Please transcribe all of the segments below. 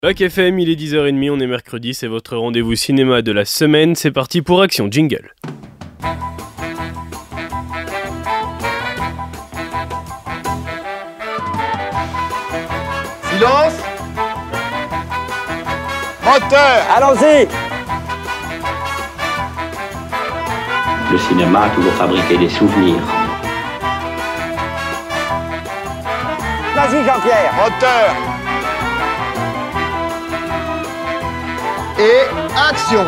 Bac FM, il est 10h30, on est mercredi, c'est votre rendez-vous cinéma de la semaine. C'est parti pour Action Jingle. Silence. Moteur. Allons-y. Le cinéma a toujours fabriqué des souvenirs. Vas-y Jean-Pierre. Moteur. Et action.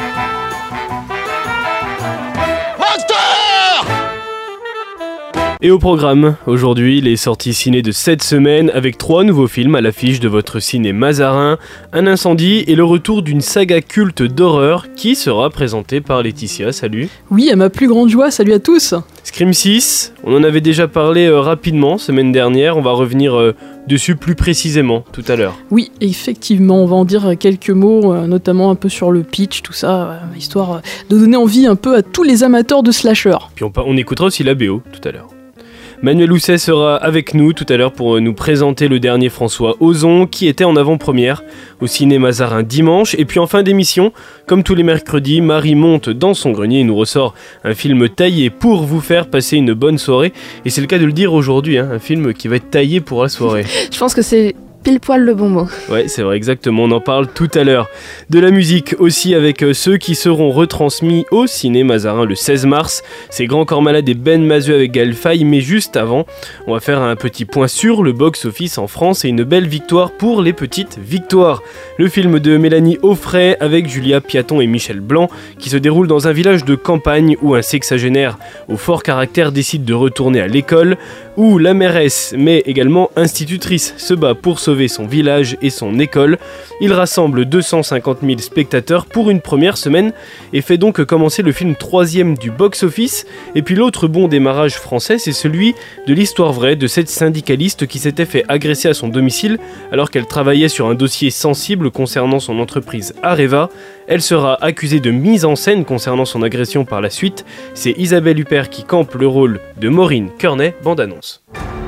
Moteur. Et au programme, aujourd'hui, les sorties ciné de cette semaine avec 3 nouveaux films à l'affiche de votre ciné Mazarin, un incendie et le retour d'une saga culte d'horreur qui sera présentée par Laetitia. Salut. Oui, à ma plus grande joie, salut à tous. Scream 6, on en avait déjà parlé rapidement semaine dernière, on va revenir dessus plus précisément tout à l'heure. Oui, effectivement, on va en dire quelques mots, notamment un peu sur le pitch, tout ça, histoire de donner envie un peu à tous les amateurs de slasher. Puis on écoutera aussi la BO tout à l'heure. Manuel Housset sera avec nous tout à l'heure pour nous présenter le dernier François Ozon qui était en avant-première au ciné Mazarin dimanche. Et puis en fin d'émission, comme tous les mercredis, Marie monte dans son grenier et nous ressort un film taillé pour vous faire passer une bonne soirée. Et c'est le cas de le dire aujourd'hui, un film qui va être taillé pour la soirée. Je pense que c'est pile poil le bon mot. Ouais, c'est vrai, exactement, on en parle tout à l'heure. De la musique aussi avec ceux qui seront retransmis au ciné Mazarin le 16 mars. C'est Grand Corps Malade et Ben Mazeux avec Gaël Faye, mais juste avant, on va faire un petit point sur le box-office en France et une belle victoire pour les petites victoires. Le film de Mélanie Offray avec Julia Piaton et Michel Blanc qui se déroule dans un village de campagne où un sexagénaire au fort caractère décide de retourner à l'école, où la mairesse, mais également institutrice, se bat pour sauver son village et son école. Il rassemble 250 000 spectateurs pour une première semaine et fait donc commencer le film 3e du box-office. Et puis l'autre bon démarrage français, c'est celui de l'histoire vraie de cette syndicaliste qui s'était fait agresser à son domicile alors qu'elle travaillait sur un dossier sensible concernant son entreprise Areva. Elle sera accusée de mise en scène concernant son agression par la suite. C'est Isabelle Huppert qui campe le rôle de Maureen Kearney, bande-annonce.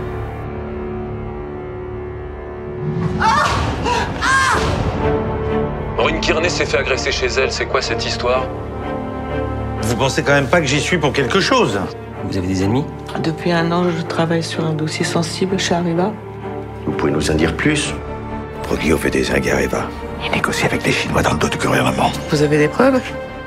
Maureen Kearney s'est fait agresser chez elle, c'est quoi cette histoire? Vous pensez quand même pas que j'y suis pour quelque chose? Vous avez des ennemis? Depuis 1 an, je travaille sur un dossier sensible chez Areva. Vous pouvez nous en dire plus? Proglio fait des zingues à Areva. Il négocie avec les Chinois dans le dos du gouvernement. Vous avez des preuves?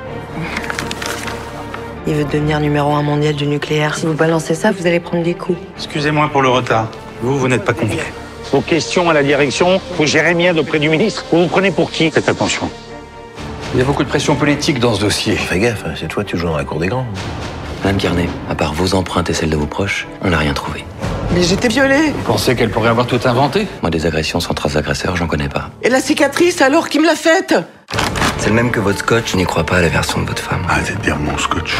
Il veut devenir numéro 1 mondial du nucléaire. Si vous balancez ça, vous allez prendre des coups. Excusez-moi pour le retard. Vous n'êtes pas convié. Vos questions à la direction, vous gérez bien auprès du ministre. Vous vous prenez pour qui? Faites attention. Il y a beaucoup de pression politique dans ce dossier. Fais gaffe, c'est toi tu joues dans la cour des grands. Madame Kearney, à part vos empreintes et celles de vos proches, on n'a rien trouvé. Mais j'étais violée. Vous pensez qu'elle pourrait avoir tout inventé? Moi, des agressions sans trace d'agresseur, j'en connais pas. Et la cicatrice, alors, qui me l'a faite? C'est le même que votre scotch, je n'y crois pas à la version de votre femme. Arrêtez de dire mon scotch.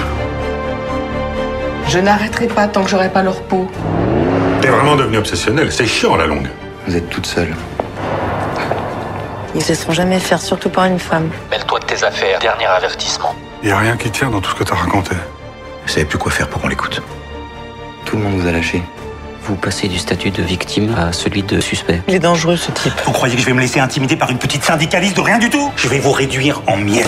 Je n'arrêterai pas tant que j'aurai pas leur peau. T'es vraiment devenu obsessionnel, c'est chiant à la longue. Vous êtes toute seule. Ils ne se laisseront jamais faire, surtout par une femme. Mêle-toi de tes affaires, dernier avertissement. Y a rien qui tient dans tout ce que t'as raconté. Vous savez plus quoi faire pour qu'on l'écoute. Tout le monde vous a lâché. Vous passez du statut de victime à celui de suspect. Il est dangereux, ce type. Vous croyez que je vais me laisser intimider par une petite syndicaliste de rien du tout? Je vais vous réduire en miettes.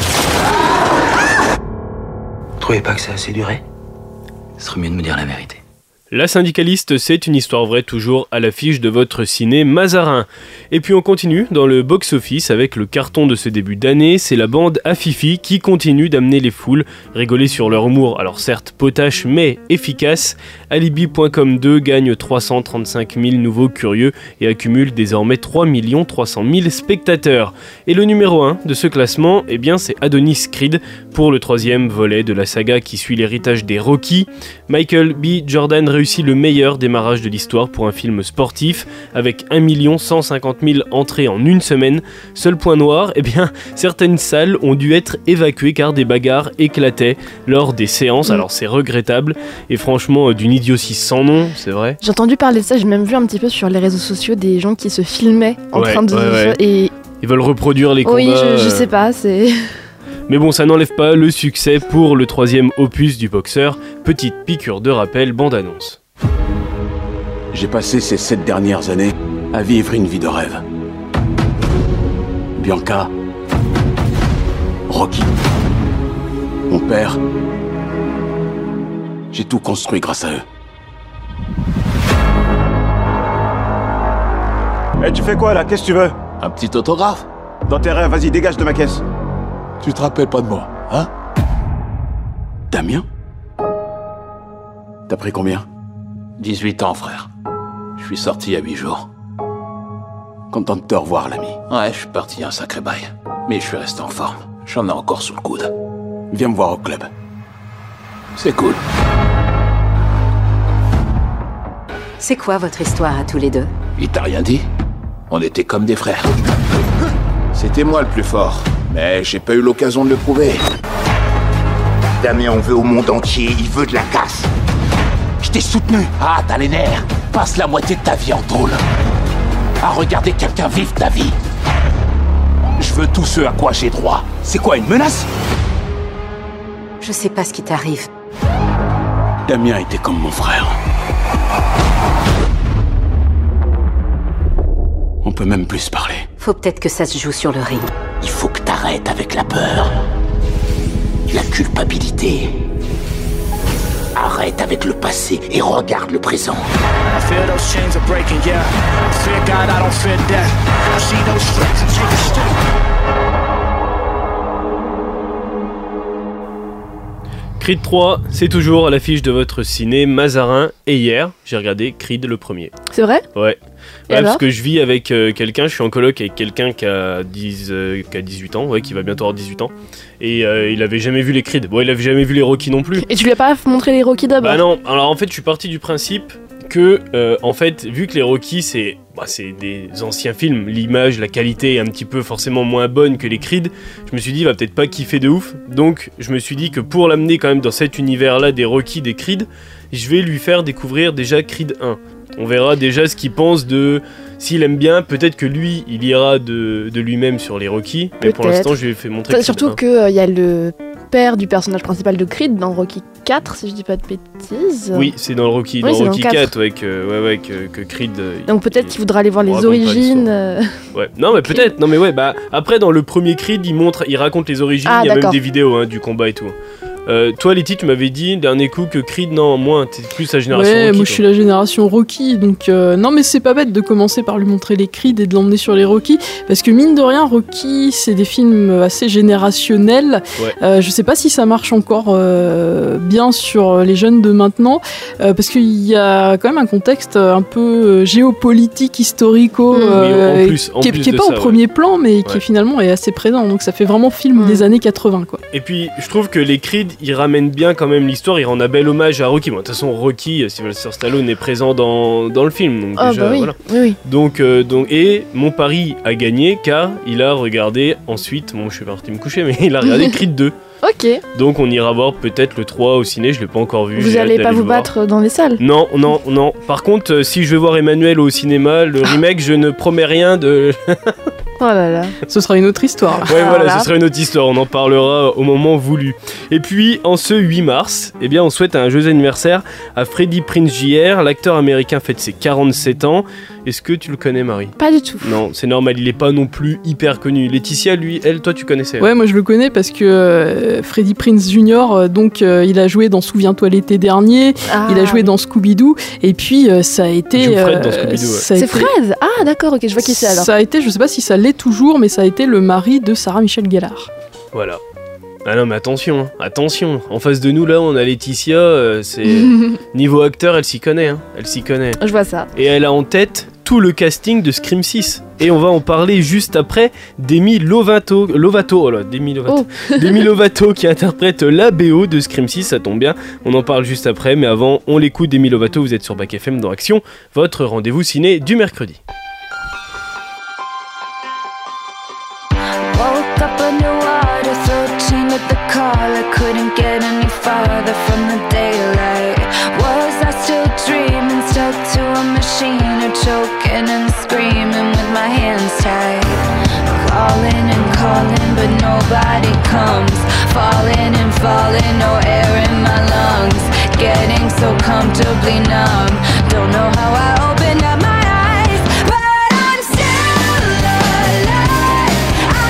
Vous trouvez pas que ça a assez duré? Ce serait mieux de me dire la vérité. La syndicaliste, c'est une histoire vraie toujours à l'affiche de votre ciné Mazarin. Et puis on continue dans le box-office avec le carton de ce début d'année, c'est la bande Afifi qui continue d'amener les foules, rigoler sur leur humour, alors certes potache mais efficace. Alibi.com 2 gagne 335 000 nouveaux curieux et accumule désormais 3 300 000 spectateurs. Et le numéro 1 de ce classement, eh bien c'est Adonis Creed pour le 3e volet de la saga qui suit l'héritage des Rocky. Michael B. Jordan réussit le meilleur démarrage de l'histoire pour un film sportif avec 1 150 000 entrées en une semaine. Seul point noir, eh bien, certaines salles ont dû être évacuées car des bagarres éclataient lors des séances. Alors c'est regrettable et franchement d'une idiotie sans nom, c'est vrai. J'ai entendu parler de ça, j'ai même vu un petit peu sur les réseaux sociaux des gens qui se filmaient en train de... Ouais. Et... Ils veulent reproduire les combats. Oui, je sais pas, c'est... Mais bon, ça n'enlève pas le succès pour le 3e opus du boxeur. Petite piqûre de rappel, bande-annonce. J'ai passé ces 7 dernières années à vivre une vie de rêve. Bianca, Rocky, mon père. J'ai tout construit grâce à eux. Eh, tu fais quoi là? Qu'est-ce que tu veux? Un petit autographe? Dans tes rêves, vas-y, dégage de ma caisse. Tu te rappelles pas de moi, hein? Damien? T'as pris combien? 18 ans, frère. Je suis sorti il y a 8 jours. Content de te revoir, l'ami. Ouais, je suis parti un sacré bail. Mais je suis resté en forme. J'en ai encore sous le coude. Viens me voir au club. C'est cool. C'est quoi votre histoire à tous les deux? Il t'a rien dit? On était comme des frères. C'était moi le plus fort, mais j'ai pas eu l'occasion de le prouver. Damien, on veut au monde entier, il veut de la casse. Je t'ai soutenu. Ah, t'as les nerfs. Passe la moitié de ta vie en tôle. À regarder quelqu'un vivre ta vie. Je veux tout ce à quoi j'ai droit. C'est quoi, une menace? Je sais pas ce qui t'arrive. Damien était comme mon frère. On peut même plus se parler. Faut peut-être que ça se joue sur le ring. Il faut que t'arrêtes avec la peur. La culpabilité. Arrête avec le passé et regarde le présent. Creed 3, c'est toujours à l'affiche de votre ciné Mazarin. Et hier, j'ai regardé Creed le premier. C'est vrai? Ouais. Ouais, parce que je vis avec quelqu'un, je suis en coloc avec quelqu'un qui a 18 ans, ouais, qui va bientôt avoir 18 ans. Et il avait jamais vu les Creed. Bon, il avait jamais vu les Rocky non plus. Et tu lui as pas montré les Rocky d'abord? Bah non, alors en fait, je suis parti du principe que, en fait, vu que les Rocky, c'est des anciens films, l'image, la qualité est un petit peu forcément moins bonne que les Creed, je me suis dit, il va peut-être pas kiffer de ouf. Donc, je me suis dit que pour l'amener quand même dans cet univers-là des Rocky, des Creed, je vais lui faire découvrir déjà Creed 1. On verra déjà ce qu'il pense de... S'il aime bien, peut-être que lui, il ira de lui-même sur les Rocky. Mais pour l'instant, je lui ai fait montrer Creed surtout 1. qu'il y a le père du personnage principal de Creed dans Rocky 4, si je dis pas de bêtises. Oui, c'est dans le Rocky, oui, dans Rocky 4, ouais, que Creed... Donc peut-être qu'il voudra aller voir les origines. Ouais, non mais peut-être, non mais ouais, bah après dans le premier Creed, il raconte les origines, il y a même des vidéos du combat et tout. Toi Letty, tu m'avais dit dernier coup que Creed, non, moins, t'es plus la génération Rocky. Ouais, moi je suis la génération Rocky, donc non mais c'est pas bête de commencer par lui montrer les Creed et de l'emmener sur les Rocky, parce que mine de rien, Rocky c'est des films assez générationnels. Ouais. Je sais pas si ça marche encore bien sur les jeunes de maintenant, parce qu'il y a quand même un contexte un peu géopolitique, historico, qui est pas au premier plan, mais qui finalement est assez présent, donc ça fait vraiment film des années 80 quoi. Et puis je trouve que les Creed, il ramène bien quand même l'histoire, il rend un bel hommage à Rocky. Bon, de toute façon, Rocky, Sylvester Stallone est présent dans le film, donc déjà, oui. voilà. Oui. Donc, et mon pari a gagné car il a regardé ensuite, bon, je suis parti me coucher, mais il a regardé Creed 2. Ok. Donc on ira voir peut-être le 3 au ciné, je l'ai pas encore vu. Vous allez pas vous battre dans les salles? Non. Par contre, si je vais voir Emmanuel au cinéma, le remake, je ne promets rien de... Oh là là. Ce sera une autre histoire. Ouais, voilà, ce sera une autre histoire, on en parlera au moment voulu. Et puis, en ce 8 mars, eh bien, on souhaite un joyeux anniversaire à Freddie Prinze Jr. L'acteur américain fête ses 47 ans. Est-ce que tu le connais, Marie? Pas du tout. Non, c'est normal, il est pas non plus hyper connu. Laetitia, lui, toi, tu connaissais? Ouais, moi je le connais parce que Freddie Prinze Jr., il a joué dans Souviens-toi l'été dernier, il a joué dans Scooby-Doo, et puis ça a été... Il joue Fred dans Scooby-Doo, C'est Fred? Ah d'accord, ok, je vois qui c'est alors. Ça a été, je sais pas si ça l'est toujours, mais ça a été le mari de Sarah Michelle Gellar. Voilà. Ah non mais attention, en face de nous là on a Laetitia, c'est... niveau acteur elle s'y connaît, elle s'y connaît. Je vois ça. Et elle a en tête tout le casting de Scream 6. Et on va en parler juste après Demi Lovato qui interprète la BO de Scream 6, ça tombe bien, on en parle juste après, mais avant on l'écoute. Demi Lovato, vous êtes sur Bac FM dans Action, votre rendez-vous ciné du mercredi. I couldn't get any farther from the daylight. Was I still dreaming, stuck to a machine, or choking and screaming with my hands tied? Calling and calling, but nobody comes. Falling and falling, no air in my lungs. Getting so comfortably numb. Don't know how I opened up my eyes, but I'm still alive.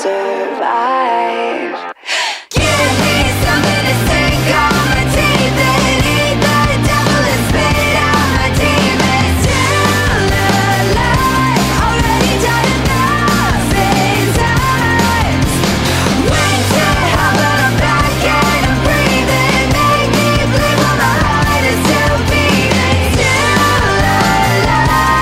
survive. Give me something to sink all my teeth in. Eat the devil and spit out my demons. Still alive, already done a thousand times. Went to hell but I'm back and I'm breathing. Make me believe all my heart is still beating. Still alive.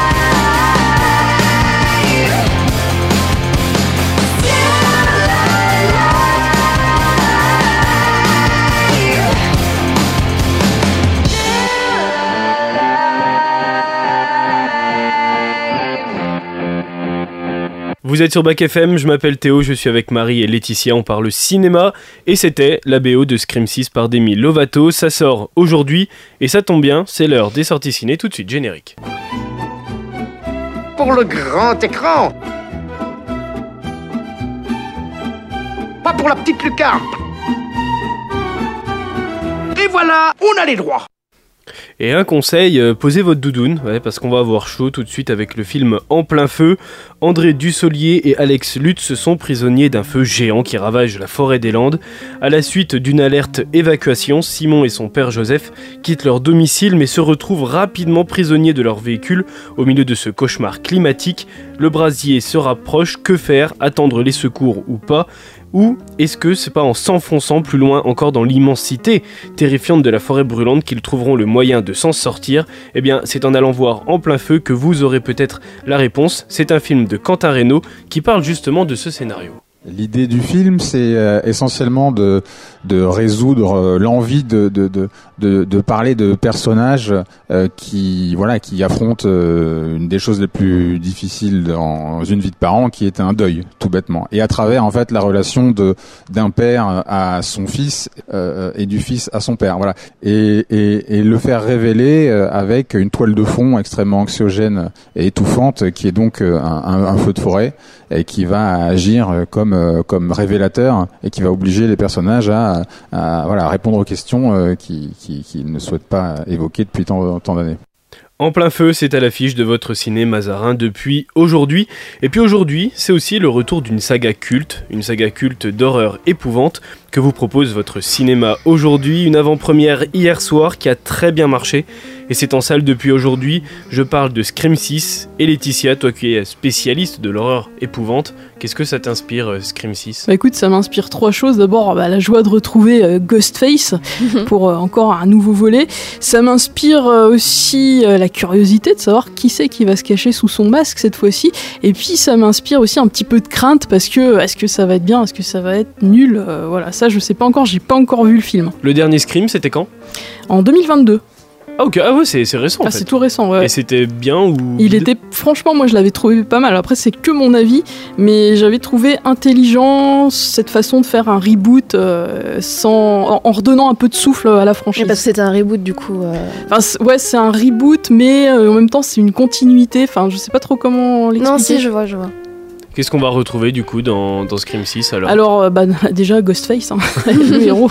Vous êtes sur Bac FM, je m'appelle Théo, je suis avec Marie et Laetitia, on parle cinéma et c'était la BO de Scream 6 par Demi Lovato. Ça sort aujourd'hui et ça tombe bien, c'est l'heure des sorties ciné, tout de suite générique. Pour le grand écran. Pas pour la petite lucarne. Et voilà, on a les droits. Et un conseil, posez votre doudoune, parce qu'on va avoir chaud tout de suite avec le film En plein feu. André Dussolier et Alex Lutz sont prisonniers d'un feu géant qui ravage la forêt des Landes. À la suite d'une alerte évacuation, Simon et son père Joseph quittent leur domicile mais se retrouvent rapidement prisonniers de leur véhicule au milieu de ce cauchemar climatique. Le brasier se rapproche, que faire? Attendre les secours ou pas? Ou est-ce que c'est pas en s'enfonçant plus loin encore dans l'immensité terrifiante de la forêt brûlante qu'ils trouveront le moyen de s'en sortir? Eh bien, c'est en allant voir En plein feu que vous aurez peut-être la réponse. C'est un film de Quentin Reynaud qui parle justement de ce scénario. L'idée du film, c'est essentiellement de résoudre l'envie de parler de personnages qui affrontent une des choses les plus difficiles dans une vie de parent, qui est un deuil, tout bêtement. Et à travers en fait la relation d'un père à son fils et du fils à son père, voilà. Et le faire révéler avec une toile de fond extrêmement anxiogène et étouffante, qui est donc un feu de forêt, et qui va agir comme révélateur et qui va obliger les personnages à répondre aux questions qu'ils ne souhaitent pas évoquer depuis tant d'années. En plein feu, c'est à l'affiche de votre ciné Mazarin depuis aujourd'hui. Et puis aujourd'hui, c'est aussi le retour d'une saga culte d'horreur épouvante que vous propose votre cinéma aujourd'hui. Une avant-première hier soir qui a très bien marché et c'est en salle depuis aujourd'hui. Je parle de Scream 6 et Laetitia, toi qui es spécialiste de l'horreur épouvante, qu'est-ce que ça t'inspire Scream 6 ? Bah écoute, ça m'inspire trois choses. D'abord, la joie de retrouver Ghostface pour encore un nouveau volet. Ça m'inspire aussi la curiosité de savoir qui c'est qui va se cacher sous son masque cette fois-ci. Et puis ça m'inspire aussi un petit peu de crainte parce que est-ce que ça va être bien, est-ce que ça va être nul, voilà, ça je sais pas encore, j'ai pas encore vu le film. Le dernier Scream, c'était quand ? En 2022. Ah ok, ah ouais, c'est récent en fait. C'est tout récent, ouais. Et c'était bien ou... Il était, franchement, moi je l'avais trouvé pas mal. Après c'est que mon avis, mais j'avais trouvé intelligent cette façon de faire un reboot en redonnant un peu de souffle à la franchise. Mais parce que c'était un reboot du coup. Ouais, c'est un reboot, mais en même temps c'est une continuité. Enfin, je sais pas trop comment l'expliquer. Non, si, je vois. Qu'est-ce qu'on va retrouver du coup dans Scream 6 alors ? Alors déjà Ghostface, le héros.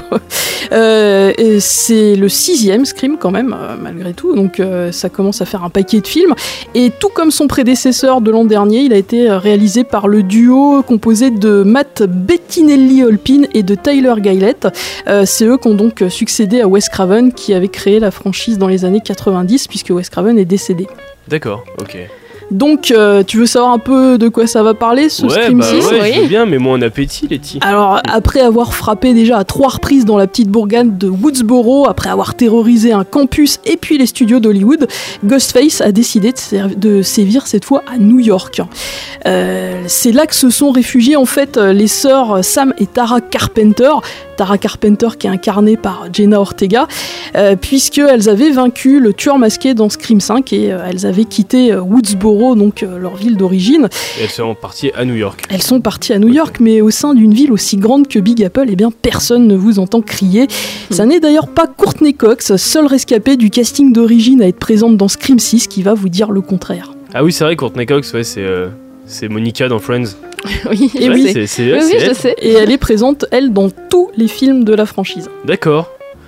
C'est le 6e Scream quand même, malgré tout. Donc ça commence à faire un paquet de films. Et tout comme son prédécesseur de l'an dernier, il a été réalisé par le duo composé de Matt Bettinelli-Olpin et de Tyler Gillett. C'est eux qui ont donc succédé à Wes Craven qui avait créé la franchise dans les années 90 puisque Wes Craven est décédé. D'accord, ok. Donc, tu veux savoir un peu de quoi ça va parler, ce Scream 6 Ouais, je veux bien, mais moi en appétit, Letty. Alors, après avoir frappé déjà à 3 reprises dans la petite bourgade de Woodsboro, après avoir terrorisé un campus et puis les studios d'Hollywood, Ghostface a décidé de sévir cette fois à New York. C'est là que se sont réfugiés en fait les sœurs Sam et Tara Carpenter. Tara Carpenter qui est incarnée par Jenna Ortega, puisqu'elles avaient vaincu le tueur masqué dans Scream 5 et elles avaient quitté Woodsboro, donc leur ville d'origine. Et elles sont parties à New York. Elles sont parties à New York, mais au sein d'une ville aussi grande que Big Apple, eh bien personne ne vous entend crier. Ça n'est d'ailleurs pas Courtney Cox, seule rescapée du casting d'origine à être présente dans Scream 6, qui va vous dire le contraire. Ah oui, c'est vrai, Courtney Cox, ouais, c'est Monica dans Friends. Oui, et oui, je sais. Et elle est présente, elle, dans tous les films de la franchise. D'accord.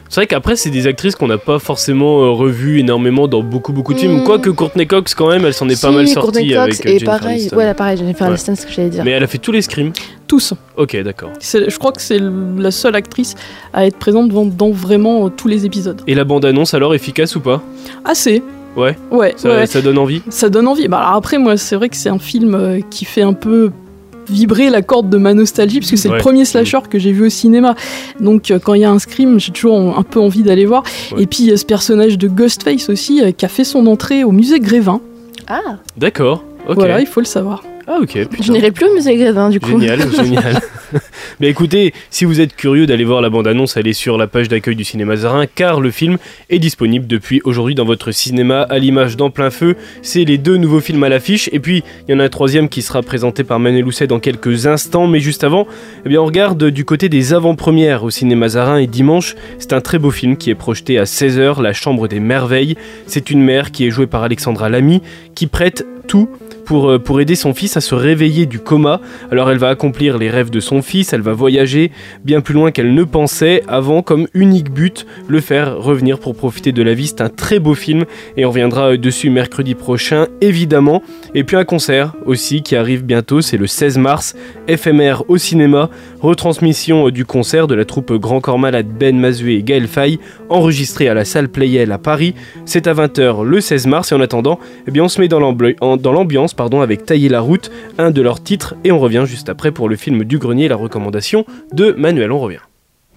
C'est vrai qu'après, c'est des actrices qu'on n'a pas forcément revues énormément dans beaucoup de films. Quoique Courtney Cox, quand même, elle s'en est pas mal sortie avec Jennifer Aniston. Ouais, pareil, Jennifer Aniston, c'est ce que j'allais dire. Mais elle a fait tous les Scream. Tous. Ok, d'accord. Je crois que c'est la seule actrice à être présente dans vraiment tous les épisodes. Et la bande-annonce, alors, efficace ou pas ? Assez. Ouais. Ça donne envie. Ça donne envie. Bah, alors après, moi, c'est vrai que c'est un film qui fait un peu vibrer la corde de ma nostalgie, parce que c'est le premier slasher que j'ai vu au cinéma. Donc quand il y a un Scream, j'ai toujours un peu envie d'aller voir. Et puis ce personnage de Ghostface aussi, qui a fait son entrée au musée Grévin. Ah. D'accord. Ok. Voilà, il faut le savoir. Ah ok. Putain. Je n'irai plus au musée Grévin du coup. Génial. Mais écoutez, si vous êtes curieux d'aller voir la bande-annonce, elle est sur la page d'accueil du Ciné Mazarin, car le film est disponible depuis aujourd'hui dans votre cinéma, à l'image d'En plein feu. C'est les 2 nouveaux films à l'affiche, et puis il y en a un troisième qui sera présenté par Manuel Housset dans quelques instants, mais juste avant, on regarde du côté des avant-premières au Ciné Mazarin, et dimanche, c'est un très beau film qui est projeté à 16h, La Chambre des Merveilles. C'est une mère qui est jouée par Alexandra Lamy, qui prête tout pour aider son fils à se réveiller du coma. Alors elle va accomplir les rêves de son fils, elle va voyager bien plus loin qu'elle ne pensait, avant comme unique but, le faire revenir pour profiter de la vie. C'est un très beau film et on reviendra dessus mercredi prochain, évidemment. Et puis un concert aussi qui arrive bientôt, c'est le 16 mars, éphémère au cinéma, retransmission du concert de la troupe Grand Corps Malade, Ben Mazué et Gaël Faye, enregistré à la salle Playel à Paris. C'est à 20h le 16 mars et en attendant, on se met dans l'ambiance avec Tailler la route, un de leurs titres, et on revient juste après pour le film du grenier, la recommandation de Manuel. On revient.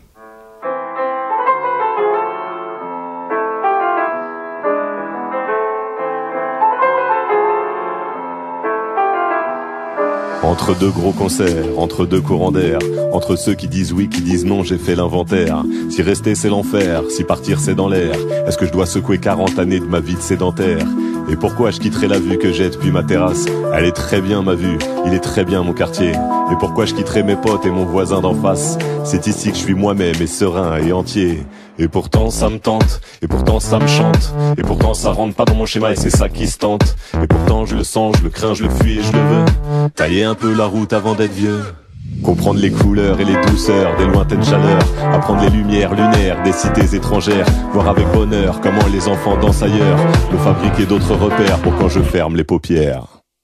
Entre 2 gros concerts, entre 2 courants d'air, entre ceux qui disent oui, qui disent non, j'ai fait l'inventaire. Si rester c'est l'enfer, si partir c'est dans l'air, est-ce que je dois secouer 40 années de ma vie de sédentaire ? Et pourquoi je quitterai la vue que j'ai depuis ma terrasse ? Elle est très bien ma vue, il est très bien mon quartier. Et pourquoi je quitterai mes potes et mon voisin d'en face ? C'est ici que je suis moi-même et serein et entier. Et pourtant ça me tente, et pourtant ça me chante, et pourtant ça rentre pas dans mon schéma et c'est ça qui se tente. Et pourtant je le sens, je le crains, je le fuis et je le veux. Tailler un peu la route avant d'être vieux. Comprendre les couleurs et les douceurs des lointaines chaleurs, apprendre les lumières lunaires des cités étrangères, voir avec bonheur comment les enfants dansent ailleurs, me fabriquer d'autres repères pour quand je ferme les paupières.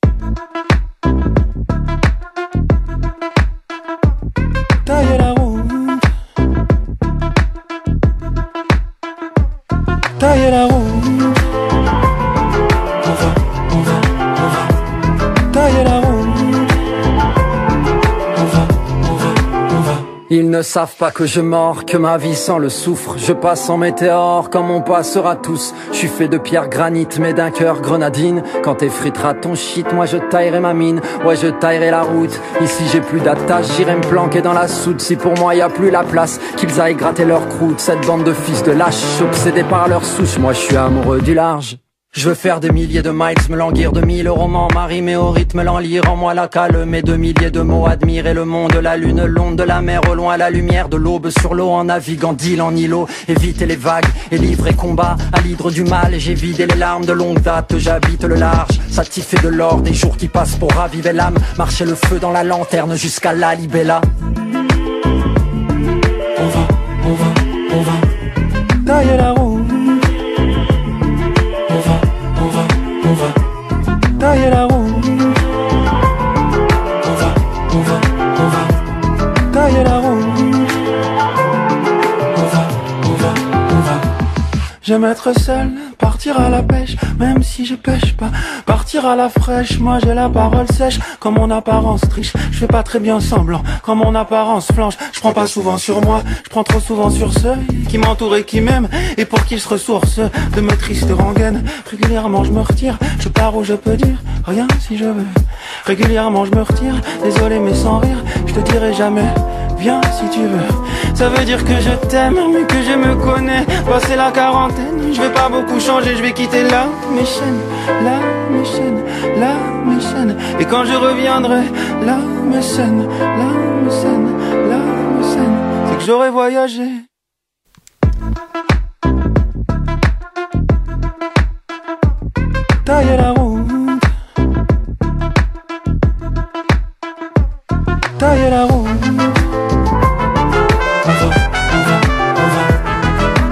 Tailler la route, tailler la route, on va, tailler la route. Ils ne savent pas que je mords, que ma vie sans le souffre. Je passe en météore comme on passera tous. Je suis fait de pierre granit mais d'un cœur grenadine. Quand t'effriteras ton shit, moi je taillerai ma mine. Ouais, je taillerai la route. Ici j'ai plus d'attache, j'irai me planquer dans la soude. Si pour moi y a plus la place, qu'ils aillent gratter leur croûte. Cette bande de fils de lâches, obsédés par leur souche. Moi je suis amoureux du large. Je veux faire des milliers de miles, me languir de 1000 romans, m'arrimer au rythme, l'enlire en moi la calme, et 2 milliers de mots, admirer le monde, la lune, l'onde de la mer, au loin la lumière de l'aube sur l'eau, en naviguant d'île en îlot, éviter les vagues, et livrer combat à l'hydre du mal, et j'ai vidé les larmes de longue date, j'habite le large, satisfait de l'or, des jours qui passent pour raviver l'âme, marcher le feu dans la lanterne jusqu'à la libella. On va, tailler la route. Tailler la route, on va, tailler la route, on va. J'aime être seul, partir à la pêche, même si je pêche pas. Partir à la fraîche, moi j'ai la parole sèche. Quand mon apparence triche, je fais pas très bien semblant. Quand mon apparence flanche, je prends pas souvent sur moi. Je prends trop souvent sur ceux qui m'entourent et qui m'aiment, et pour qui je ressource de mes tristes rengaines. Régulièrement je me retire, je pars où je peux dire rien si je veux. Régulièrement je me retire, désolé mais sans rire, je te dirai jamais viens si tu veux. Ça veut dire que je t'aime, mais que je me connais. Passé la quarantaine, je vais pas beaucoup changer. Je vais quitter là mes chaînes, là mes chaînes, là mes chaînes. Et quand je reviendrai, là mes scènes, là mes scènes, là mes scènes, c'est que j'aurai voyagé. Tailler la route, tailler la route.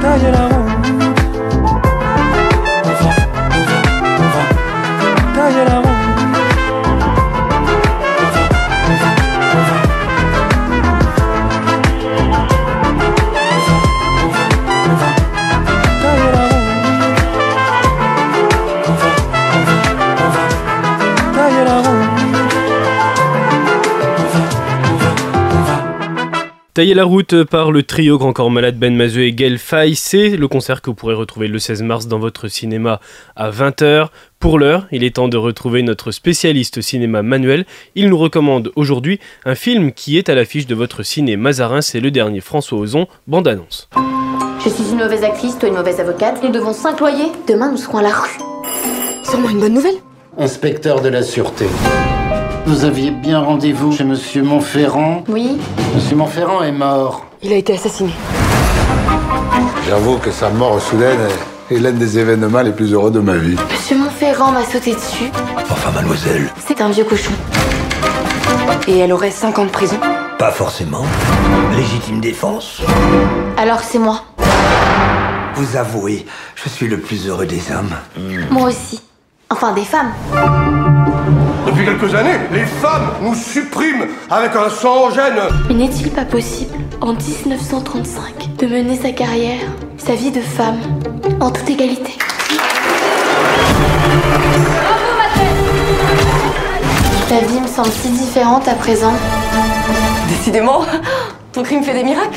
Tailler la route par le trio Grand Corps Malade, Ben Mazué et Gaël Faye, c'est le concert que vous pourrez retrouver le 16 mars dans votre cinéma à 20h. Pour l'heure, il est temps de retrouver notre spécialiste cinéma Manuel. Il nous recommande aujourd'hui un film qui est à l'affiche de votre ciné Mazarin, c'est le dernier François Ozon, bande-annonce. Je suis une mauvaise actrice, toi une mauvaise avocate. Nous devons s'imployer. Demain, nous serons à la rue. Sûrement une bonne nouvelle. Inspecteur de la Sûreté. Vous aviez bien rendez-vous chez Monsieur Montferrand? Oui. Monsieur Montferrand est mort. Il a été assassiné. J'avoue que sa mort soudaine est l'un des événements les plus heureux de ma vie. Monsieur Montferrand m'a sauté dessus. Enfin, mademoiselle. C'est un vieux cochon. Et elle aurait 5 ans de prison. Pas forcément. Légitime défense. Alors c'est moi. Vous avouez, je suis le plus heureux des hommes. Moi aussi. Enfin, des femmes. Depuis quelques années, les femmes nous suppriment avec un sang en gêne. Mais n'est-il pas possible, en 1935, de mener sa carrière, sa vie de femme, en toute égalité? Bravo, maîtresse! La vie me semble si différente à présent. Décidément, ton crime fait des miracles.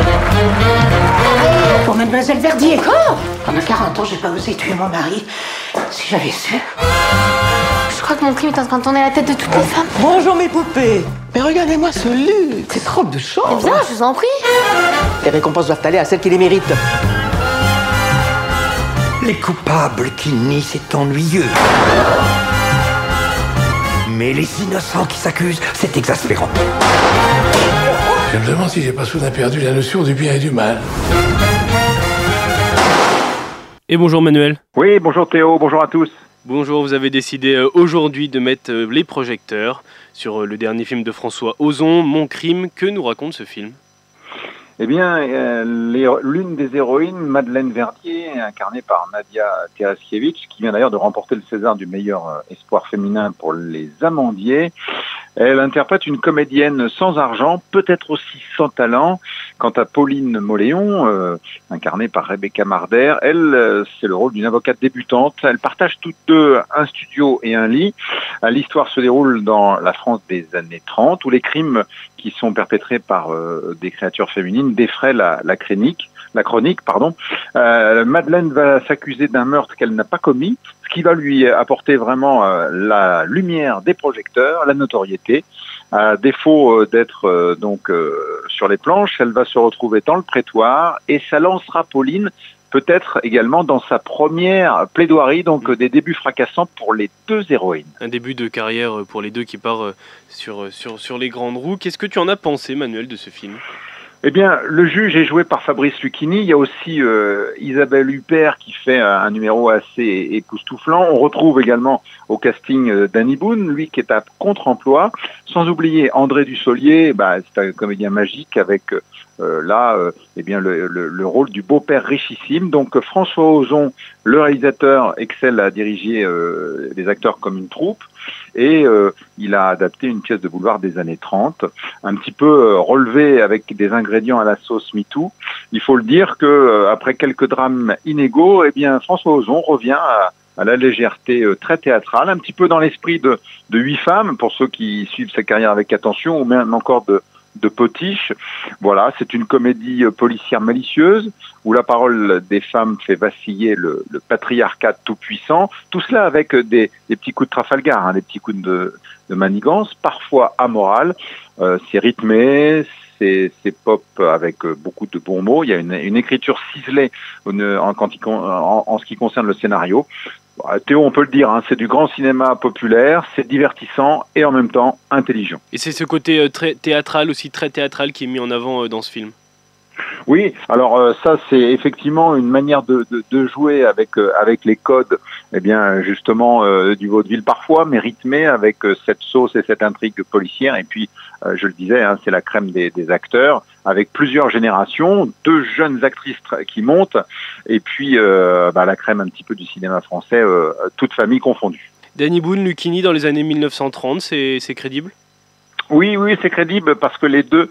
Pour Mademoiselle Verdier. Quoi? Pendant 40 ans, j'ai pas osé tuer mon mari. Si j'avais su. Je crois que mon crime est en train de tourner la tête de toutes les femmes. Bonjour mes poupées. Mais regardez-moi ce luxe. Cette robe de chambre. Eh bien, je vous en prie. Les récompenses doivent aller à celles qui les méritent. Les coupables qui nient, c'est ennuyeux. Mais les innocents qui s'accusent, c'est exaspérant. Je me demande si j'ai pas soudain perdu la notion du bien et du mal. Et bonjour Manuel. Oui, bonjour Théo, bonjour à tous. Bonjour, vous avez décidé aujourd'hui de mettre les projecteurs sur le dernier film de François Ozon, Mon crime. Que nous raconte ce film ? Eh bien, l'une des héroïnes, Madeleine Verdier, incarnée par Nadia Tereskevich, qui vient d'ailleurs de remporter le César du meilleur espoir féminin pour Les Amandiers. Elle interprète une comédienne sans argent, peut-être aussi sans talent. Quant à Pauline Moléon, incarnée par Rebecca Marder, elle, c'est le rôle d'une avocate débutante. Elles partagent toutes deux un studio et un lit. L'histoire se déroule dans la France des années 30, où les crimes qui sont perpétrés par des créatures féminines défraient la chronique. Madeleine va s'accuser d'un meurtre qu'elle n'a pas commis, ce qui va lui apporter vraiment la lumière des projecteurs, la notoriété. À défaut d'être sur les planches, elle va se retrouver dans le prétoire et ça lancera Pauline peut-être également dans sa première plaidoirie, donc des débuts fracassants pour les deux héroïnes. Un début de carrière pour les deux qui part sur les grandes roues. Qu'est-ce que tu en as pensé, Manuel, de ce film ? Eh bien, le juge est joué par Fabrice Lucchini. Il y a aussi Isabelle Huppert qui fait un numéro assez époustouflant. On retrouve également au casting Danny Boone, lui qui est à contre-emploi. Sans oublier André Dussolier, c'est un comédien magique avec le rôle du beau-père richissime. Donc François Ozon, le réalisateur, excelle à diriger les acteurs comme une troupe. Et il a adapté une pièce de boulevard des années 30, un petit peu relevée avec des ingrédients à la sauce MeToo. Il faut le dire que après quelques drames inégaux, eh bien François Ozon revient à la légèreté très théâtrale, un petit peu dans l'esprit de 8 femmes, pour ceux qui suivent sa carrière avec attention, ou même encore de Potiche. Voilà, c'est une comédie policière malicieuse où la parole des femmes fait vaciller le patriarcat tout-puissant. Tout cela avec des petits coups de Trafalgar, des petits coups de manigance, parfois amoral. C'est rythmé, c'est pop avec beaucoup de bons mots. Il y a une écriture ciselée en ce qui concerne le scénario. Théo, on peut le dire, c'est du grand cinéma populaire, c'est divertissant et en même temps intelligent. Et c'est ce côté très théâtral qui est mis en avant dans ce film. Oui, alors ça c'est effectivement une manière de jouer avec les codes, eh bien justement du vaudeville parfois, mais rythmé avec cette sauce et cette intrigue policière. Et puis je le disais, c'est la crème des acteurs, avec plusieurs générations, 2 jeunes actrices qui montent, et puis la crème un petit peu du cinéma français, toute famille confondue. Danny Boone, Lucchini dans les années 1930, c'est crédible ? Oui, c'est crédible parce que les deux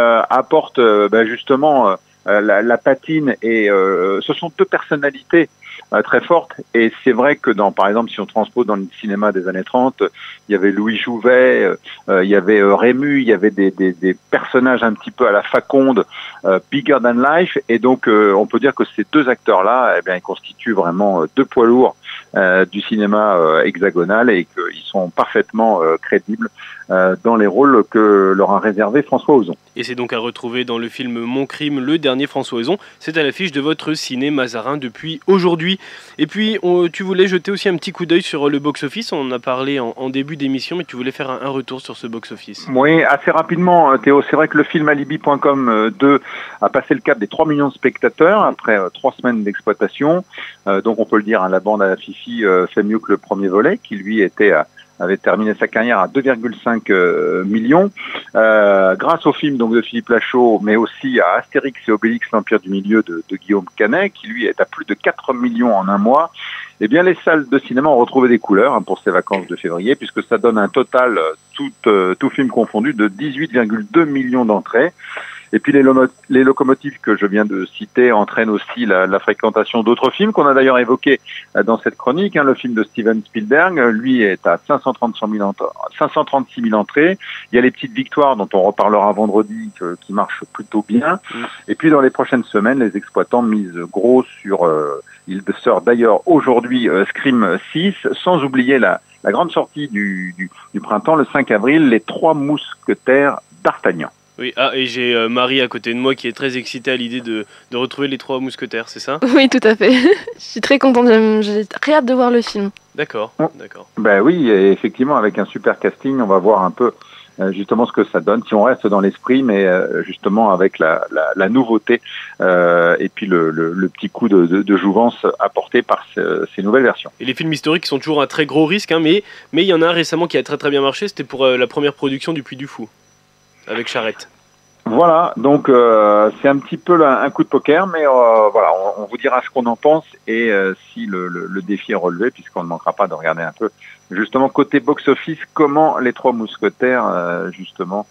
apportent justement la patine et ce sont 2 personnalités très forte. Et c'est vrai que par exemple, si on transpose dans le cinéma des années 30, il y avait Louis Jouvet, il y avait Rému, il y avait des personnages un petit peu à la Faconde, bigger than life. Et donc, on peut dire que ces deux acteurs-là, eh bien, ils constituent vraiment deux poids lourds du cinéma hexagonal et qu'ils sont parfaitement crédibles dans les rôles que leur a réservé François Ozon. Et c'est donc à retrouver dans le film Mon Crime, le dernier François Ozon. C'est à l'affiche de votre ciné Mazarin depuis aujourd'hui. Et puis, tu voulais jeter aussi un petit coup d'œil sur le box-office. On en a parlé en début d'émission, mais tu voulais faire un retour sur ce box-office. Oui, assez rapidement, Théo. C'est vrai que le film Alibi.com 2 a passé le cap des 3 millions de spectateurs après 3 semaines d'exploitation. Donc, on peut le dire, la bande à la Fifi fait mieux que le premier volet, qui lui avait terminé sa carrière à 2,5 millions. Grâce au film donc de Philippe Lachaud, mais aussi à Astérix et Obélix, l'Empire du Milieu de Guillaume Canet, qui lui est à plus de 4 millions en un mois. Eh bien, les salles de cinéma ont retrouvé des couleurs pour ces vacances de février, puisque ça donne un total, tout film confondu, de 18,2 millions d'entrées. Et puis les locomotives que je viens de citer entraînent aussi la fréquentation d'autres films qu'on a d'ailleurs évoqués dans cette chronique. Le film de Steven Spielberg, lui, est à 536 000 entrées. Il y a les petites victoires dont on reparlera vendredi qui marchent plutôt bien. Et puis dans les prochaines semaines, les exploitants misent gros sur... il sort d'ailleurs aujourd'hui Scream 6, sans oublier la grande sortie du printemps, le 5 avril, Les 3 Mousquetaires d'Artagnan. Oui, et j'ai Marie à côté de moi qui est très excitée à l'idée de retrouver les 3 mousquetaires, c'est ça ? Oui, tout à fait. Je suis très contente, j'ai très hâte de voir le film. D'accord. Ben oui, et effectivement, avec un super casting, on va voir un peu justement ce que ça donne, si on reste dans l'esprit, mais justement avec la nouveauté et puis le petit coup de jouvence apporté par ces nouvelles versions. Et les films historiques sont toujours un très gros risque, mais il y en a un récemment qui a très très bien marché, c'était pour la première production du Puy du Fou. Avec Charrette. Voilà, donc c'est un petit peu un coup de poker, mais voilà, on vous dira ce qu'on en pense et si le défi est relevé, puisqu'on ne manquera pas de regarder un peu, justement, côté box-office, comment les 3 mousquetaires, justement,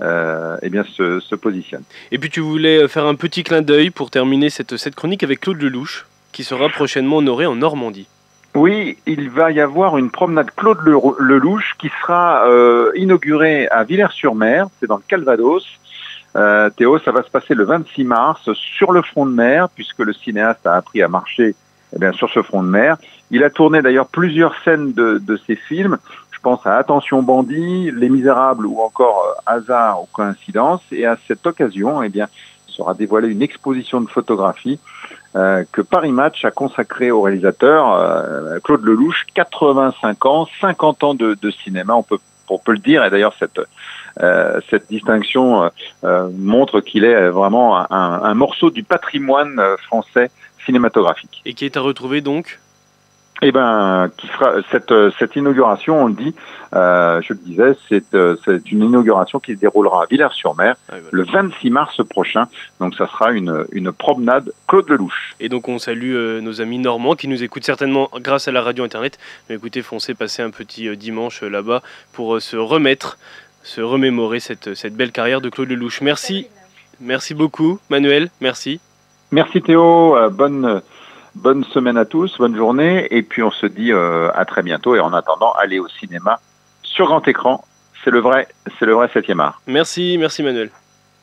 se positionnent. Et puis tu voulais faire un petit clin d'œil pour terminer cette chronique avec Claude Lelouch, qui sera prochainement honoré en Normandie. Oui, il va y avoir une promenade Claude Lelouch qui sera inaugurée à Villers-sur-Mer, c'est dans le Calvados. Théo, ça va se passer le 26 mars sur le front de mer, puisque le cinéaste a appris à marcher sur ce front de mer. Il a tourné d'ailleurs plusieurs scènes de ses films. Je pense à Attention Bandit, Les Misérables ou encore Hasard ou Coïncidence. Et à cette occasion, sera dévoilée une exposition de photographie que Paris Match a consacré au réalisateur Claude Lelouch, 85 ans, 50 ans de cinéma, on peut le dire, et d'ailleurs cette distinction montre qu'il est vraiment un morceau du patrimoine français cinématographique. Et qui est à retrouver donc ? Qui sera cette inauguration, on le dit, je le disais, c'est une inauguration qui se déroulera à Villers-sur-Mer le 26 mars prochain. Donc ça sera une promenade Claude Lelouch. Et donc on salue nos amis normands qui nous écoutent certainement grâce à la radio internet. Mais écoutez, foncez passer un petit dimanche là-bas pour se remémorer cette belle carrière de Claude Lelouch. Merci beaucoup, Manuel. Merci. Merci Théo. Bonne semaine à tous, bonne journée, et puis on se dit à très bientôt, et en attendant, allez au cinéma sur grand écran, c'est le vrai 7e art. Merci Manuel.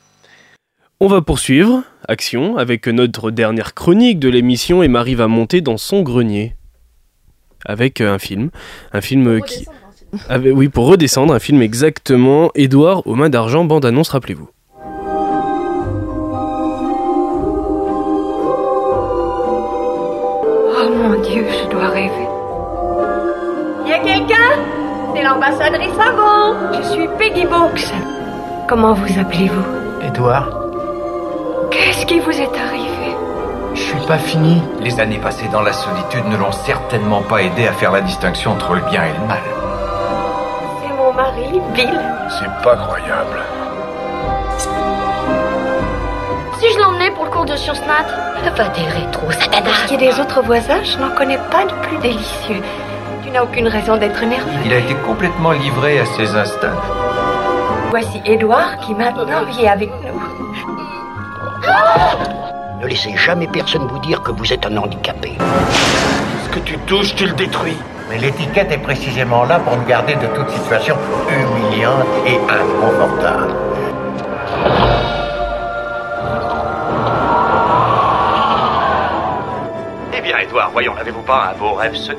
On va poursuivre, action, avec notre dernière chronique de l'émission, et Marie va monter dans son grenier. Avec un film qui... Oui, pour redescendre, un film exactement, Édouard aux mains d'argent, bande-annonce, rappelez-vous. Mon Dieu, je dois rêver. Y a quelqu'un? C'est l'ambassadrice Ringon. Je suis Peggy Books. Comment vous appelez-vous? Édouard. Qu'est-ce qui vous est arrivé? Je suis pas fini. Les années passées dans la solitude ne l'ont certainement pas aidé à faire la distinction entre le bien et le mal. C'est mon mari, Bill. C'est pas croyable. Si je l'emmenais pour le cours de sciences nat, va des rétro, Satanas. Pour ce qui est des autres voisins, je n'en connais pas de plus délicieux. Tu n'as aucune raison d'être nerveux. Il a été complètement livré à ses instincts. Voici Édouard qui maintenant vit avec nous. Ne laissez jamais personne vous dire que vous êtes un handicapé. Ce que tu touches, tu le détruis. Mais l'étiquette est précisément là pour nous garder de toute situation humiliante et inconfortable. Eh bien, Edouard, voyons, n'avez-vous pas un beau rêve secret ?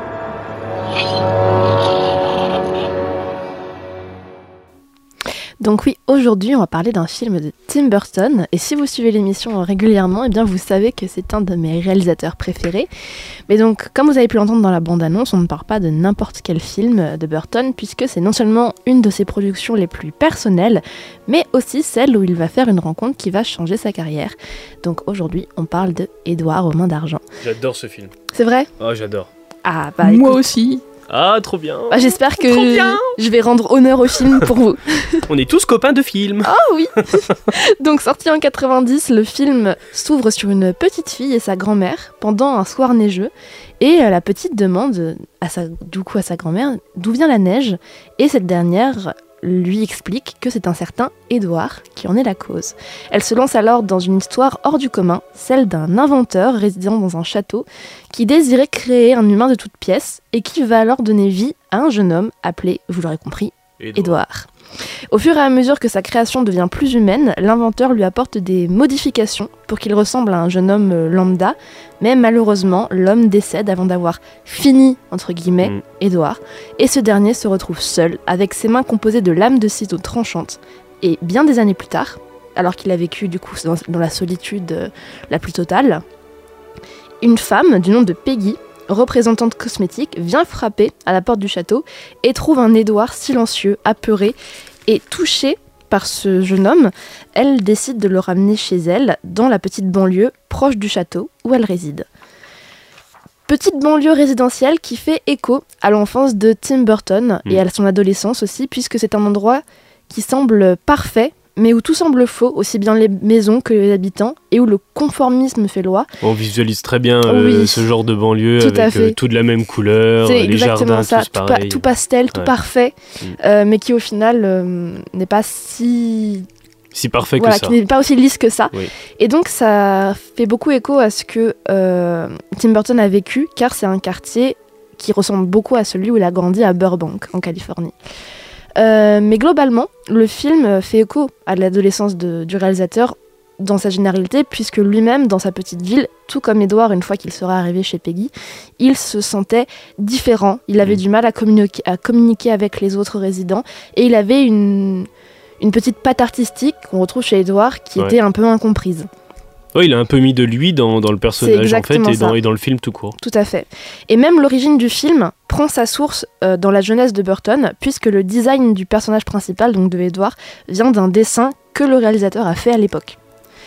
Donc oui, aujourd'hui on va parler d'un film de Tim Burton, et si vous suivez l'émission régulièrement, eh bien vous savez que c'est un de mes réalisateurs préférés. Mais donc, comme vous avez pu l'entendre dans la bande-annonce, on ne parle pas de n'importe quel film de Burton, puisque c'est non seulement une de ses productions les plus personnelles, mais aussi celle où il va faire une rencontre qui va changer sa carrière. Donc aujourd'hui, on parle de Édouard aux mains d'argent. J'adore ce film. C'est vrai ? Oh, j'adore. Ah bah Moi écoute, aussi. Ah, trop bien. bah, j'espère que Trop bien. je vais rendre honneur au film pour vous. On est tous copains de film. Ah oui. Donc sorti en 90, le film s'ouvre sur une petite fille et sa grand-mère pendant un soir neigeux, et la petite demande à sa grand-mère d'où vient la neige, et cette dernière lui explique que c'est un certain Édouard qui en est la cause. Elle se lance alors dans une histoire hors du commun, celle d'un inventeur résidant dans un château qui désirait créer un humain de toutes pièces et qui va alors donner vie à un jeune homme appelé, vous l'aurez compris, Édouard. Au fur et à mesure que sa création devient plus humaine, l'inventeur lui apporte des modifications pour qu'il ressemble à un jeune homme lambda, mais malheureusement, l'homme décède avant d'avoir fini, entre guillemets, Édouard, et ce dernier se retrouve seul, avec ses mains composées de lames de ciseaux tranchantes. Et bien des années plus tard, alors qu'il a vécu du coup dans la solitude la plus totale, une femme du nom de Peggy, représentante cosmétique, vient frapper à la porte du château et trouve un Édouard silencieux, apeuré et touché par ce jeune homme. Elle décide de le ramener chez elle, dans la petite banlieue proche du château où elle réside. Petite banlieue résidentielle qui fait écho à l'enfance de Tim Burton et à son adolescence aussi, puisque c'est un endroit qui semble parfait, mais où tout semble faux, aussi bien les maisons que les habitants, et où le conformisme fait loi. On visualise très bien Oui. ce genre de banlieue Tout à fait. avec tout de la même couleur, C'est les exactement jardins ça, tous pareils. tout pastel, tout Ouais. parfait, mais qui au final n'est pas si parfait voilà, que ça. qui n'est pas aussi lisse que ça. Oui. Et donc ça fait beaucoup écho à ce que Tim Burton a vécu, car c'est un quartier qui ressemble beaucoup à celui où il a grandi à Burbank, en Californie. Mais globalement, le film fait écho à l'adolescence du réalisateur dans sa généralité, puisque lui-même, dans sa petite ville, tout comme Édouard, une fois qu'il sera arrivé chez Peggy, il se sentait différent. Il avait du mal à communiquer avec les autres résidents, et il avait une petite patte artistique qu'on retrouve chez Édouard qui était un peu incomprise. Oui, il a un peu mis de lui dans le personnage en fait, et dans le film tout court. Tout à fait. Et même l'origine du film prend sa source dans la jeunesse de Burton, puisque le design du personnage principal, donc de Édouard, vient d'un dessin que le réalisateur a fait à l'époque.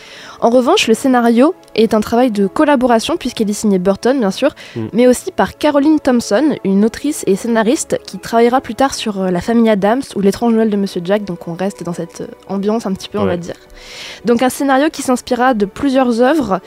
En revanche, le scénario est un travail de collaboration, puisqu'il est signé Burton, bien sûr, mais aussi par Caroline Thompson, une autrice et scénariste qui travaillera plus tard sur La famille Addams ou L'étrange Noël de Monsieur Jack, donc on reste dans cette ambiance un petit peu, on va dire. Donc un scénario qui s'inspira de plusieurs œuvres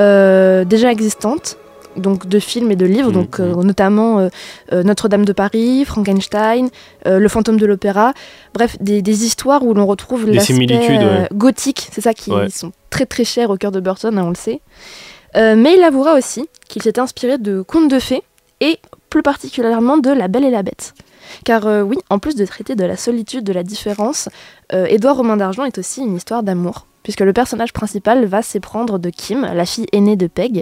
déjà existantes, donc de films et de livres, donc notamment Notre-Dame de Paris, Frankenstein, Le fantôme de l'opéra, bref, des histoires où l'on retrouve l'aspect gothique, c'est ça qui sont très très chers au cœur de Burton, hein, on le sait. Mais il avouera aussi qu'il s'était inspiré de contes de fées, et plus particulièrement de La Belle et la Bête. Car oui, en plus de traiter de la solitude, de la différence, Édouard aux mains d'argent est aussi une histoire d'amour, puisque le personnage principal va s'éprendre de Kim, la fille aînée de Peg,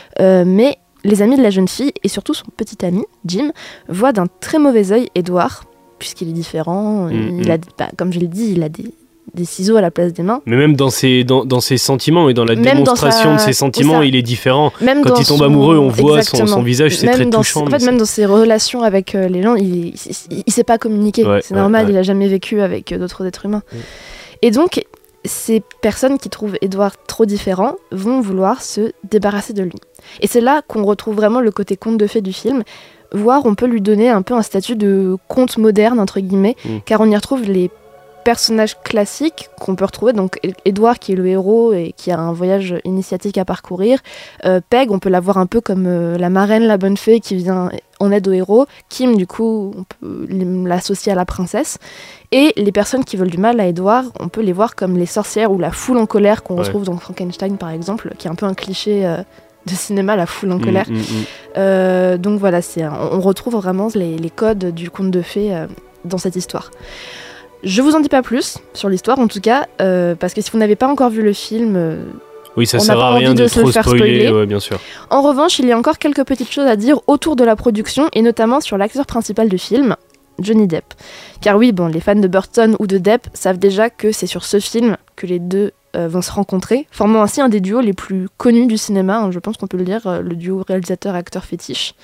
mais les amis de la jeune fille, et surtout son petit ami, Jim, voient d'un très mauvais œil Édouard, puisqu'il est différent, il a, comme je l'ai dit, il a des ciseaux à la place des mains. Mais même dans ses sentiments et dans la démonstration de ses sentiments, il est différent. Quand il tombe amoureux, on voit son visage, c'est très touchant. En fait, même dans ses relations avec les gens, il sait pas communiquer. C'est normal, il a jamais vécu avec d'autres êtres humains. Et donc, ces personnes qui trouvent Édouard trop différent vont vouloir se débarrasser de lui. Et c'est là qu'on retrouve vraiment le côté conte de fées du film, voire on peut lui donner un peu un statut de conte moderne, entre guillemets, car on y retrouve les personnages classiques qu'on peut retrouver, donc Edward qui est le héros et qui a un voyage initiatique à parcourir, Peg on peut la voir un peu comme la marraine, la bonne fée qui vient en aide au héros, Kim du coup on peut l'associer à la princesse, et les personnes qui veulent du mal à Edward on peut les voir comme les sorcières ou la foule en colère qu'on retrouve dans Frankenstein par exemple, qui est un peu un cliché de cinéma, la foule en colère. Donc voilà, on retrouve vraiment les codes du conte de fées dans cette histoire. Je vous en dis pas plus sur l'histoire en tout cas, parce que si vous n'avez pas encore vu le film, oui, ça sert à rien de trop spoiler, ouais, bien sûr. En revanche, il y a encore quelques petites choses à dire autour de la production, et notamment sur l'acteur principal du film, Johnny Depp. Car oui, bon, les fans de Burton ou de Depp savent déjà que c'est sur ce film que les deux vont se rencontrer, formant ainsi un des duos les plus connus du cinéma, hein, je pense qu'on peut le dire, le duo réalisateur-acteur fétiche.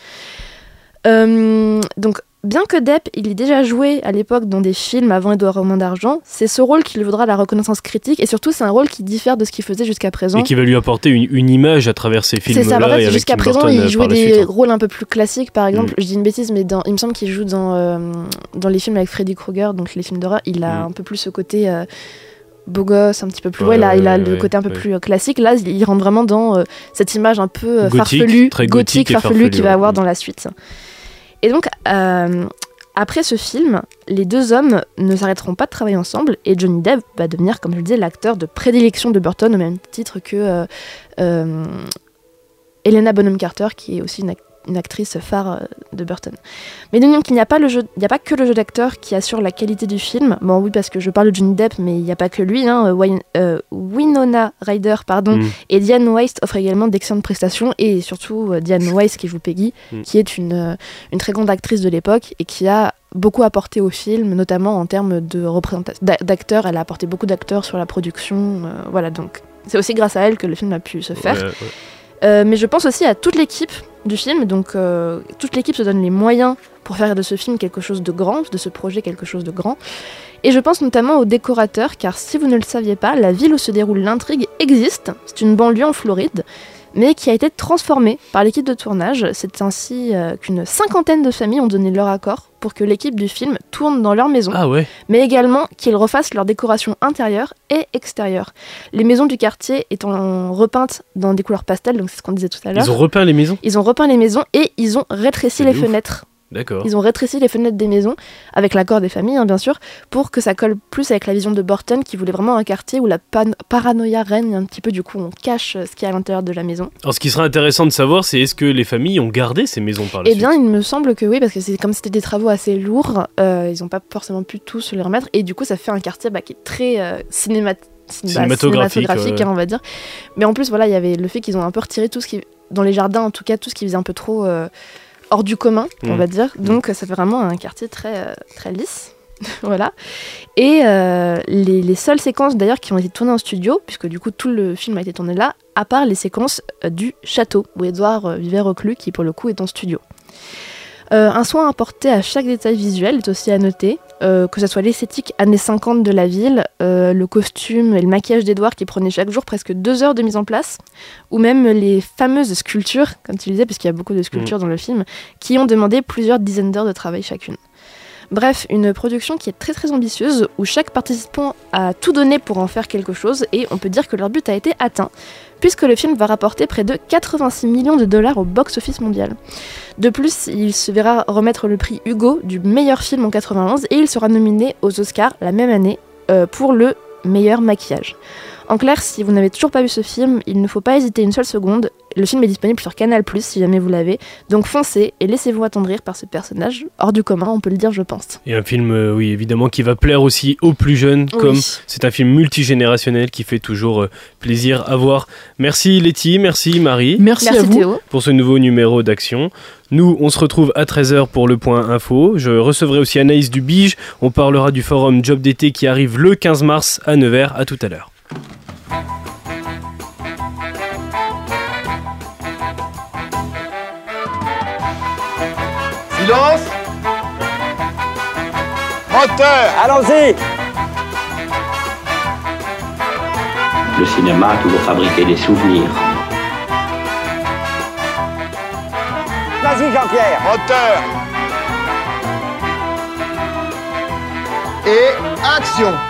Donc, bien que Depp il ait déjà joué à l'époque dans des films avant Édouard aux mains d'argent, c'est ce rôle qui lui vaudra la reconnaissance critique, et surtout c'est un rôle qui diffère de ce qu'il faisait jusqu'à présent. Et qui va lui apporter une image à travers ces films-là. C'est ça, en fait, jusqu'à présent il jouait des rôles un peu plus classiques, par exemple, je dis une bêtise, mais il me semble qu'il joue dans les films avec Freddy Krueger, donc les films d'horreur, il a un peu plus ce côté... beau gosse, un petit peu plus... il a le côté un peu plus classique. Là, il rentre vraiment dans cette image un peu farfelue, gothique, farfelue qu'il va avoir dans la suite. Et donc, après ce film, les deux hommes ne s'arrêteront pas de travailler ensemble, et Johnny Depp va devenir, comme je le disais, l'acteur de prédilection de Burton, au même titre que Helena Bonham Carter, qui est aussi une actrice phare de Burton. Mais donc il n'y a pas que le jeu d'acteur qui assure la qualité du film. Bon oui, parce que je parle de Johnny Depp, mais il n'y a pas que lui, hein. Winona Ryder et Diane Weiss offrent également d'excellentes prestations, et surtout Diane Weiss qui joue Peggy, qui est une très grande actrice de l'époque et qui a beaucoup apporté au film, notamment en termes de représentation d'acteurs. Elle a apporté beaucoup d'acteurs sur la production, voilà, donc c'est aussi grâce à elle que le film a pu se faire. Mais je pense aussi à toute l'équipe du film, donc toute l'équipe se donne les moyens pour faire de ce film quelque chose de grand, de ce projet quelque chose de grand. Et je pense notamment aux décorateurs, car si vous ne le saviez pas, la ville où se déroule l'intrigue existe, c'est une banlieue en Floride, mais qui a été transformée par l'équipe de tournage. C'est ainsi qu'une 50aine de familles ont donné leur accord pour que l'équipe du film tourne dans leur maison, mais également qu'ils refassent leur décoration intérieure et extérieure. Les maisons du quartier étant repeintes dans des couleurs pastel, donc c'est ce qu'on disait tout à l'heure. Ils ont repeint les maisons ? Ils ont repeint les maisons et ils ont rétréci les fenêtres. D'accord. Ils ont rétréci les fenêtres des maisons, avec l'accord des familles, hein, bien sûr, pour que ça colle plus avec la vision de Burton, qui voulait vraiment un quartier où la paranoïa règne un petit peu, du coup on cache ce qu'il y a à l'intérieur de la maison. Alors ce qui serait intéressant de savoir, c'est est-ce que les familles ont gardé ces maisons par la suite ? Eh bien, il me semble que oui, parce que comme c'était des travaux assez lourds, ils n'ont pas forcément pu tous les remettre, et du coup ça fait un quartier qui est très cinématographique, on va dire. Mais en plus, voilà, il y avait le fait qu'ils ont un peu retiré tout ce qui, dans les jardins en tout cas, tout ce qui faisait un peu trop... hors du commun, on va dire. Donc ça fait vraiment un quartier très, très lisse. Voilà. Et les seules séquences d'ailleurs qui ont été tournées en studio, puisque du coup tout le film a été tourné là, à part les séquences du château, où Edward vivait reclus, qui pour le coup est en studio. Un soin apporté à chaque détail visuel est aussi à noter, que ce soit l'esthétique années 50 de la ville, le costume et le maquillage d'Edward qui prenait chaque jour presque 2 heures de mise en place, ou même les fameuses sculptures, comme tu disais, puisqu'il y a beaucoup de sculptures dans le film, qui ont demandé plusieurs dizaines d'heures de travail chacune. Bref, une production qui est très très ambitieuse, où chaque participant a tout donné pour en faire quelque chose, et on peut dire que leur but a été atteint, puisque le film va rapporter près de 86 millions de dollars au box-office mondial. De plus, il se verra remettre le prix Hugo du meilleur film en 91, et il sera nominé aux Oscars la même année pour le meilleur maquillage. En clair, si vous n'avez toujours pas vu ce film, il ne faut pas hésiter une seule seconde. Le film est disponible sur Canal+, si jamais vous l'avez. Donc foncez et laissez-vous attendrir par ce personnage hors du commun, on peut le dire, je pense. Et un film, oui, évidemment, qui va plaire aussi aux plus jeunes, comme c'est un film multigénérationnel qui fait toujours plaisir à voir. Merci Letty, merci Marie. Merci à vous Théo. Pour ce nouveau numéro d'Action. Nous, on se retrouve à 13h pour le point info. Je recevrai aussi Anaïs Dubige. On parlera du forum Job d'été qui arrive le 15 mars à Nevers. À tout à l'heure. Silence! Moteur! Allons-y! Le cinéma a toujours fabriqué des souvenirs. Vas-y Jean-Pierre! Moteur! Et action!